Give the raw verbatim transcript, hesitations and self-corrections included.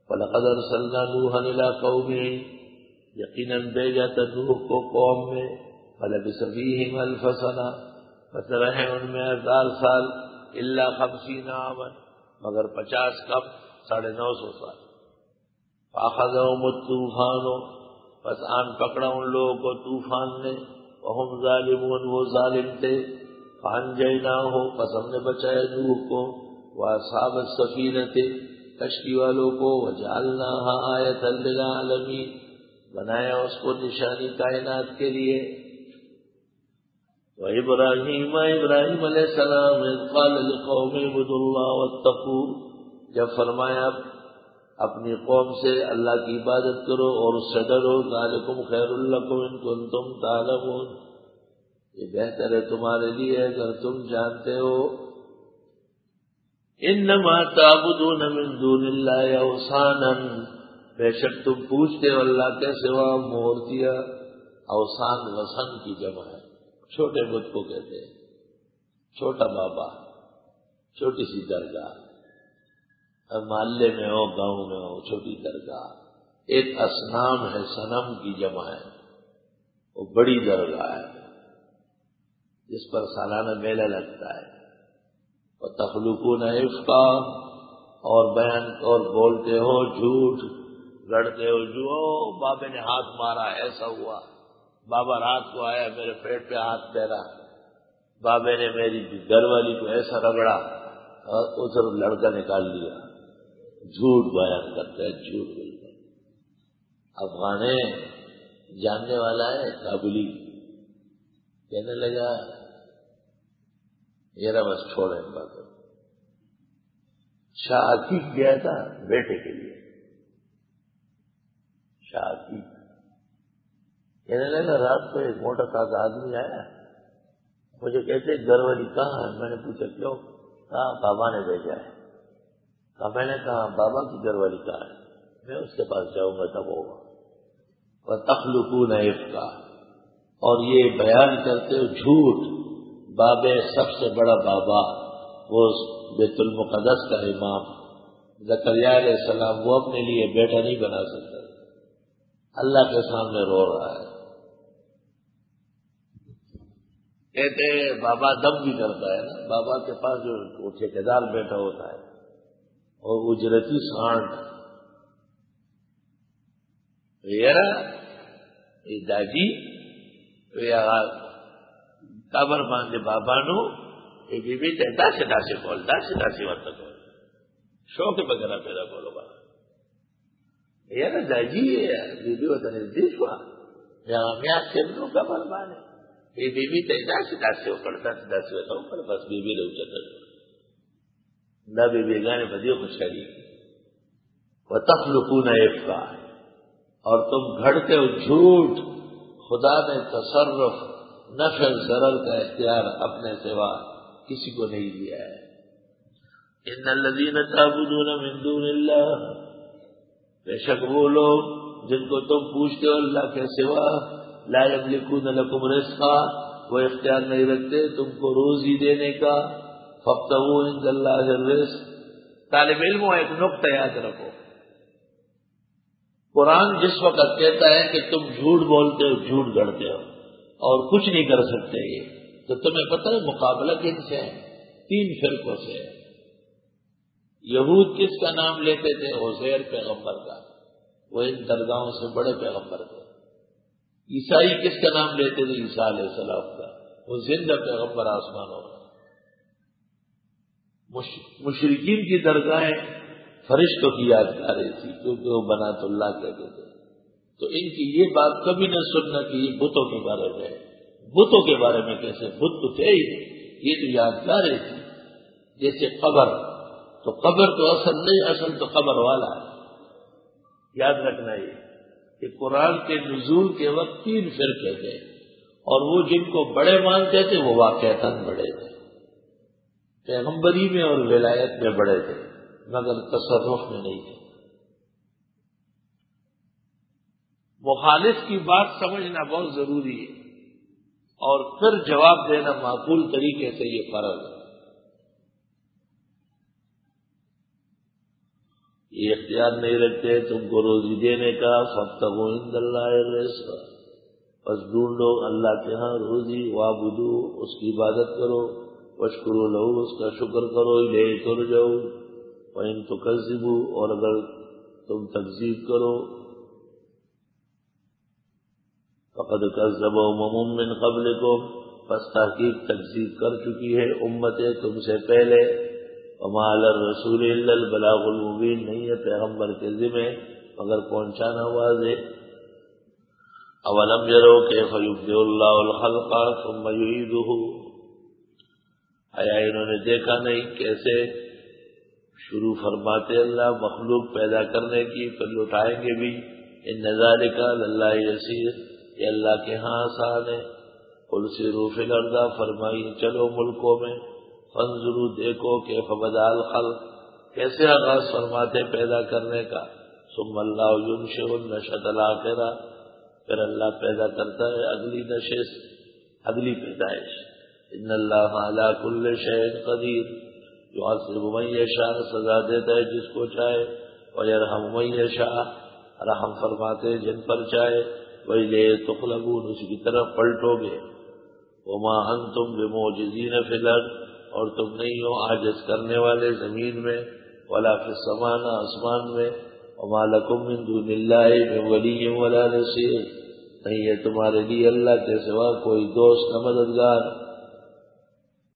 وَلَقَدْ أَرْسَلْنَا نُوحًا إِلَىٰ قَوْمِهِ یقیناً بھیجا تھا نوح کو قوم میں فَلَبِثَ فِيهِمْ أَلْفَ سَنَةٍ بس رہے ان میں ہزار سال إِلَّا خَمْسِينَ عَامًا مگر پچاس کم ساڑھے نو سو سال فَأَخَذَهُمُ الطُّوفَانُ بس آن پکڑا ان لوگوں کو طوفان نے وَهُمْ ظَالِمُونَ وہ ظالم تھے فَأَنجَيْنَاهُ پس ہم نے بچایا نوح کو وَأَصْحَابَ السَّفِينَةِ کشتی والوں کو وَجَعَلْنَاهَا آیَةً لِلْعَالَمِينَ بنایا اس کو نشانی کائنات کے لیے وَإِبْرَاهِيمَ ابراہیم علیہ السلام اذ قال لقوم اعبدوا اللہ واتقوا جب فرمایا اپنی قوم سے اللہ کی عبادت کرو اور اس سے ڈرو ذالکم خیر لکم ان کنتم تعلمون یہ بہتر ہے تمہارے لیے اگر تم جانتے ہو انما تعبدون من دون اللہ اوثانا بے شک تم پوچھتے ہو اللہ کے سوا مورتیاں اوثان وثن کی جمع ہے چھوٹے بت کو کہتے ہیں چھوٹا بابا چھوٹی سی درگاہ محلے میں ہو گاؤں میں ہو چھوٹی درگاہ ایک اصنام ہے صنم کی جمع ہے وہ بڑی درگاہ ہے جس پر سالانہ میلہ لگتا ہے وَتَخْلُقُونَ إِفْكًا اور بیان اور بولتے ہو جھوٹ لڑتے ہو جو بابے نے ہاتھ مارا ایسا ہوا بابا رات کو آیا میرے پیٹ پہ ہاتھ پھیرا بابے نے میری گھر والی کو ایسا رگڑا اور ادھر لڑکا نکال لیا جھوٹ بیان کرتا ہے جھوٹ بولتا ہے افغانے جاننے والا ہے کابلی کہنے لگا یہ بس چھوڑے بات شاہ عقیق گیا تھا بیٹے کے لیے شاہ عقیق کہنے لگا رات کو ایک موٹا تازہ آدمی آیا مجھے کہتے گھر والی کہاں ہے میں نے پوچھا کیوں کہا بابا نے بھیجا ہے کہا میں نے کہا بابا کی گھر والی کہاں ہے میں اس کے پاس جاؤں گا تب ہوگا وَتَخْلُقُونَ إِفْكًا اور یہ بیان کرتے ہو جھوٹ بابے سب سے بڑا بابا وہ بیت المقدس کا امام زکریا علیہ السلام وہ اپنے لیے بیٹا نہیں بنا سکتا اللہ کے سامنے رو رہا ہے کہتے بابا دم بھی کرتا ہے نا بابا کے پاس جو وہ ٹھیکیدار بیٹا ہوتا ہے اور اجرتی سانڈ یہ داجی کابر باندھے بابا نو یہ بی بی داسے داسے بول داسے داسے ورتا بول شوق وغیرہ پیدا بولو با یہ نا داجی بی بی وطن نزدیک ہوا میں سمنو کابر باندھے یہ بی بی داسے داسے ہو پڑتا داسے ہوتا ہوں پر بس بی بی لو چکر نہ بی بی گانے بدیو خوشحالی وَتَخْلُقُونَ إِفْكًا اور تم گھڑتے ہو جھوٹ خدا نے تصرف نفع ضرر کا اختیار اپنے سوا کسی کو نہیں دیا ہے ان الذین تعبدون من دون اللہ بے شک وہ لوگ جن کو تم پوچھتے ہو اللہ کے سوا لا یملکون لکم رزقا وہ اختیار نہیں رکھتے تم کو روزی دینے کا فابتغوا عند اللہ الرزق طالب علموں ایک نقطہ یاد رکھو قرآن جس وقت کہتا ہے کہ تم جھوٹ بولتے ہو جھوٹ گڑتے ہو اور کچھ نہیں کر سکتے یہ تو تمہیں پتہ ہے مقابلہ کن سے ہے تین فرقوں سے ہے یہود کس کا نام لیتے تھے عزیر پیغمبر کا وہ ان درگاہوں سے بڑے پیغمبر تھے عیسائی کس کا نام لیتے تھے عیسیٰ علیہ السلام کا وہ زندہ پیغمبر آسمانوں میں مشرکین کی درگاہیں فرشتوں کی یادگاریں تھی کیونکہ وہ بنات اللہ کہتے تھے تو ان کی یہ بات کبھی نہ سننا کہ یہ بتوں کے بارے میں بتوں کے بارے میں کیسے بت تو تھے ہی یہ تو یادگاریں تھی جیسے قبر تو قبر تو اصل نہیں اصل تو قبر والا ہے یاد رکھنا یہ کہ قرآن کے نزول کے وقت تین فرقے تھے اور وہ جن کو بڑے مانتے تھے وہ واقعتاً بڑے تھے پیغمبری میں اور ولایت میں بڑے تھے مگر تصرف میں نہیں تھے مخالف کی بات سمجھنا بہت ضروری ہے اور پھر جواب دینا معقول طریقے سے یہ فرض ہے یہ اختیار نہیں رکھتے تم کو روزی دینے کا، فابتغوا عند اللہ الرزق، بس ڈھونڈو اللہ کے ہاں روزی، وعبدو اس کی عبادت کرو، واشکروا لہ اس کا شکر کرو، الیہ ترجعون، وان تکذبوا اور اگر تم تکذیب کرو، فقد کذب امم من قبلکم پس تحقیق تکذیب کر چکی ہے امتیں تم سے پہلے، وما علی الرسول الا البلاغ المبین نہیں ہے پیغمبر کے ذمہ مگر پہنچانا واضح۔ اولم یروا کیف یبدئ اللہ الخلق ثم یعیدہ، آیا انہوں نے دیکھا نہیں کیسے شروع فرماتے اللہ مخلوق پیدا کرنے کی پھر لوٹائیں گے بھی، ان ذالک للہ یسیر یہ اللہ کے ہاں آسان ہے۔ قل سیروا فی الارض فرمائیے چلو ملکوں میں، فانظروا دیکھو کیف بدأ الخلق کیسے آغاز فرماتے پیدا کرنے کا، ثم اللہ ینشئ النشأۃ الآخرہ پھر اللہ پیدا کرتا ہے اگلی نشست اگلی پیدائش۔ ان اللہ علی کل شیء قدیر یعذب من یشاء سزا دیتا ہے جس کو چاہے، ویرحم من یشاء رحم فرماتے جن پر چاہے، وإلیہ تقلبون اس کی طرف پلٹو گے، وما انتم بمعجزین فی الارض اور تم نہیں ہو عاجز کرنے والے زمین میں، ولا فی السماء نہ آسمان میں، وما لکم من دون اللہ من ولی ولا نصیر نہیں ہے تمہارے لیے اللہ کے سوا کوئی دوست نہ مددگار۔